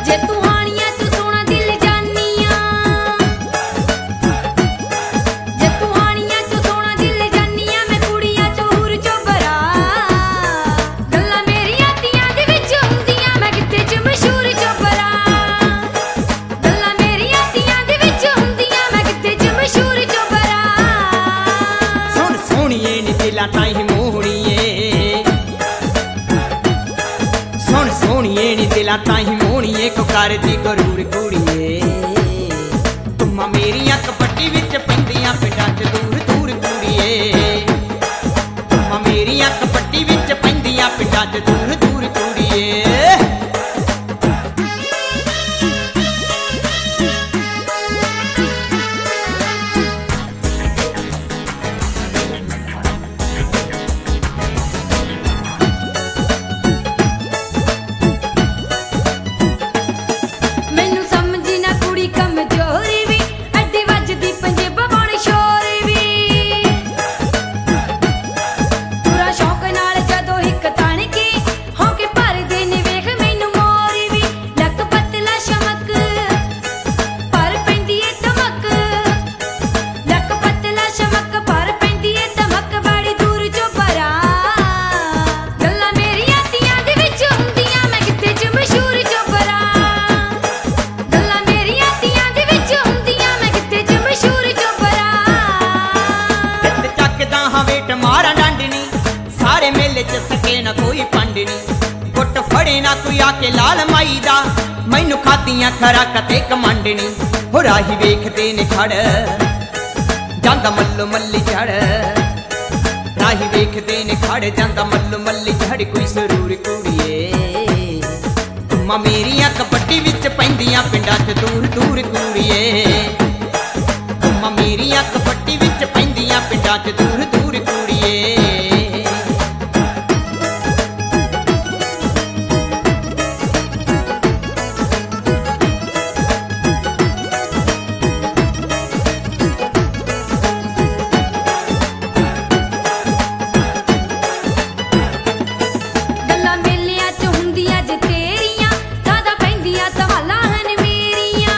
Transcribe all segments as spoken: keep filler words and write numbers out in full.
ਜੇ ਤੂੰ ਹਾਣੀਆਂ ਚ ਸੋਹਣਾ ਦਿਲ ਜਾਨੀਆਂ, ਜੇ ਤੂੰ ਹਾਣੀਆਂ ਚ ਸੋਹਣਾ ਦਿਲ ਜਾਨੀਆਂ, ਮੈਂ ਕੁੜੀਆਂ ਚ ਹੂਰ ਚੋਬਰਾ। ਗੱਲਾਂ ਮੇਰੀਆਂ ਤੀਆਂ ਦੇ ਵਿੱਚ ਹੁੰਦੀਆਂ, ਮੈਂ ਕਿੱਥੇ ਚ ਮਸ਼ਹੂਰ ਚੋਬਰਾ। ਗੱਲਾਂ ਮੇਰੀਆਂ ਤੀਆਂ ਦੇ ਵਿੱਚ ਹੁੰਦੀਆਂ, ਮੈਂ ਕਿੱਥੇ ਚ ਮਸ਼ਹੂਰ ਚੋਬਰਾ। ਸੁਣ ਸੋਹਣੀਏ ਨੀ ਦਿਲਾਂ ਤਾਈਂ ਮੋਹਣੀਏ, ਸੁਣ ਸੋਹਣੀਏ ਨੀ ਦਿਲਾਂ ਤਾਈਂ ਮੋਹਣੀਏ, ਕੋ ਕਰਦੀ ਗਰੂਰ ਕੁੜੀਏ। ਤੁਮਾਂ ਮੇਰੀਆਂ ਕਪੱਟੀ ਵਿੱਚ ਪੈਂਦੀਆਂ ਪਿੰਡਾਂ ਚ ਦੂਰ ਦੂਰ ਕੁੜੀਏ। ਤੁਮਾਂ ਮੇਰੀਆਂ ਕਪੱਟੀ ਵਿੱਚ ਪੈਂਦੀਆਂ ਪਿੰਡਾਂ ਚ ਦੂਰ ਦੂਰ ਕੁੜੀਏ। ਮੈਨੂੰ ਸਮਝੀ ਨਾ ਕੁੜੀ ਕਮਜ਼ੋਰੀ ਵੀ, ਅੱਡੀ ਵੱਜਦੀ ਪੰਜੇਬਾਂ ਪਾਉਣ ਸ਼ੋਰ ਵੀ। ਪੂਰਾ ਸ਼ੌਕ ਨਾਲ ਜਦੋਂ ਇੱਕ ਤਣ ਕੇ ਹੋ ਕੇ ਭਰਦੇ ਨੇ ਵੇਖ ਮੈਨੂੰ ਮੋਰੀ ਵੀ। ਲੱਕ ਪਤਲਾ ਸ਼ਮਕ ਪਰ ਪੈਂਦੀ ਏ ਧਮਕ, ਲੱਕ ਪਤਲਾ ਸ਼ਮਕ ਪਰ ਪੈਂਦੀ ਏ ਧਮਕ, ਬੜੀ ਦੂਰ ਚੋਬਰਾ। ਗੱਲਾਂ ਮੇਰੀਆਂ ਤੀਆਂ ਦੇ ਵਿੱਚ ਹੁੰਦੀਆਂ, ਮੈਂ ਕਿੱਥੇ ਚ ਮਸ਼ਹੂਰ ਚੋਬਰਾ। ਗੱਲਾਂ ਮੇਰੀਆਂ ਤੀਆਂ ਦੇ ਵਿੱਚ ਹੁੰਦੀਆਂ, ਮੈਂ ਕਿੱਥੇ ਚ ਮਸ਼ਹੂਰ ਚੋਬਰਾ। ਤੇ ਚੱਕਦਾ ਹਾਂ ਵੇਟ ਮਾਰਾਂ ਡੰਡਨੀ, ਸਾਰੇ ਮੇਲੇ ਚ ਸਕੇ ਨਾ ਕੋਈ ਪੰਡਨੀ। ਗੁੱਟ ਫੜੇ ਨਾ ਕੋਈ ਆ ਕੇ ਲਾਲ ਮਾਈ ਦਾ, ਮੈਨੂੰ ਖਾਦੀਆਂ ਖਰਾਕ ਤੇ ਕਮੰਡਣੀ। ਹੋ ਰਾਹੀ ਵੇਖਦੇ ਨੇ ਖੜ ਜਾਂਦਾ ਮੱਲੋ ਮੱਲੀ ਝੜ, ਰਾਹੀ ਵੇਖਦੇ ਨੇ ਖੜ ਜਾਂਦਾ ਮੱਲੋ ਮੱਲੀ ਝੜ, ਕੋਈ ਸਰੂਰ ਕੁੜੀਏ। ਤੁਮਾਂ ਮੇਰੀਆਂ ਕਬੱਡੀ ਵਿੱਚ ਪੈਂਦੀਆਂ ਪਿੰਡਾਂ ਚ ਦੂਰ ਦੂਰ ਕੁੜੀਏ। ਤੁਮਾਂ ਮੇਰੀਆਂ ਕਬੱਡੀ ਵਿੱਚ ਪੈਂਦੀਆਂ ਪਿੰਡਾਂ ਚ ਦੂਰ ਦੂਰ ਕੁੜੀਏ। ਗੱਲਾਂ ਮੇਲਿਆਂ ਚ ਹੁੰਦੀਆਂ ਜੇ ਤੇਰੀਆਂ, ਕਾਹਦਾ ਪੈਂਦੀਆਂ ਧਮਾਲਾਂ ਹਨ ਮੇਰੀਆਂ।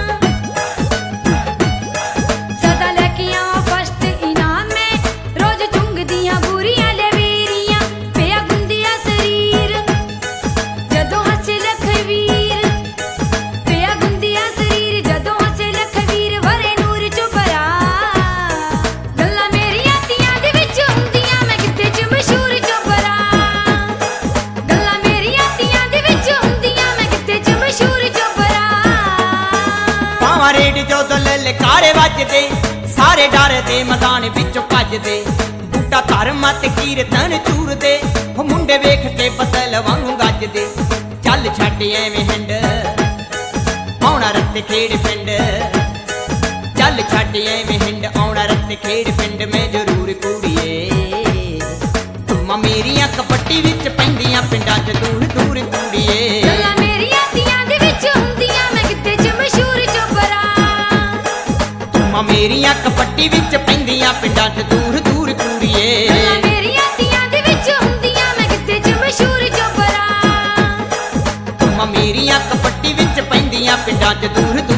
ਸਦਾ ਲੈ ਕੇ ਆਵਾਂ ਫਸਟ ਇਨਾਮ ਮੈਂ, ਰੋਜ਼ ਚੁੰਗਦੀਆਂ ਬੁਰੀਆਂ ਲਵੇਰੀਆਂ। ਪਿਆ ਗੁੰਦਿਆ ਸਰੀਰ ਜਦੋਂ ਹੱਸੇ ਲਖਵੀਰ, ਪਿਆ ਗੁੰਦਿਆ ਸਰੀਰ ਜਦੋਂ ਹੱਸੇ ਲਖਵੀਰ, ਵਰੇ ਨੂਰ ਚੋਬਰਾ। ਗੱਲਾਂ ਮੇਰੀਆਂ ਤੀਆਂ ਦੇ ਵਿੱਚ ਹੁੰਦੀਆਂ, ਮੈਂ ਕਿੱਥੇ ਚ ਮਸ਼ਹੂਰ ਚੋਬਰਾ। ਗੱਲਾਂ ਮੇਰੀਆਂ ਤੀਆਂ ਦੇ ਵਿੱਚ ਹੁੰਦੀਆਂ, ਮੈਂ ਕਿੱਥੇ ਚ ਮਸ਼ਹੂਰ ਚੋਬਰਾ। ਪਾਵਾਂ ਰੇਡ ਜਦੋਂ ਲਲਕਾਰੇ ਵੱਜਦੇ, ਸਾਰੇ ਡਰਦੇ ਮੈਦਾਨ ਵਿੱਚੋਂ ਭੱਜਦੇ। ਬੂਟਾ ਧਰਮਾਂ ਤੇ ਕੀਰਤਨ ਚੂਰਦੇ, ਉਹ ਮੁੰਡੇ ਵੇਖ ਕੇ ਬਦਲ ਵਾਂਗੂ ਗੱਜਦੇ। ਚੱਲ ਛੱਡ ਐਵੇਂ ਹੰਡ ਆਉਣਾ ਰੱਤ ਖੇਡ ਪਿੰਡ, ਚੱਲ ਛੱਡ ਐਵੇਂ ਹਿੰਡ ਆਉਣਾ ਰੱਤ ਖੇਡ ਪਿੰਡ, ਮੈਂ ਜ਼ਰੂਰ ਕੁੜੀਏ। ਤੁਮਾਂ ਮੇਰੀਆਂ ਕਬੱਡੀ ਵਿੱਚ ਪੈਂਦੀਆਂ ਪਿੰਡਾਂ ਚ ਦੂਰ ਦੂਰ ਕੁੜੀਏ। ਗੱਲਾਂ ਮੇਰੀਆਂ ਤੀਆਂ ਦੇ ਵਿੱਚ ਹੁੰਦੀਆਂ, ਮੈਂ ਕਿੱਥੇ ਚ ਮਸ਼ਹੂਰ ਚੋਬਰਾ। ਤੁਮਾਂ ਮੇਰੀਆਂ ਕਬੱਡੀ ਵਿੱਚ ਪੈਂਦੀਆਂ ਪਿੰਡਾਂ ਚ ਦੂਰ ਦੂਰ ਕੁੜੀਏ। ਗੱਲਾਂ ਮੇਰੀਆਂ ਤੀਆਂ ਦੇ ਵਿੱਚ ਹੁੰਦੀਆਂ, ਮੈਂ ਕਿੱਥੇ ਚ ਮਸ਼ਹੂਰ ਚੋਬਰਾ। ਤੁਮਾਂ ਮੇਰੀਆਂ ਕਬੱਡੀ ਵਿੱਚ ਪੈਂਦੀਆਂ ਪਿੰਡਾਂ ਚ ਦੂਰ ਦੂਰ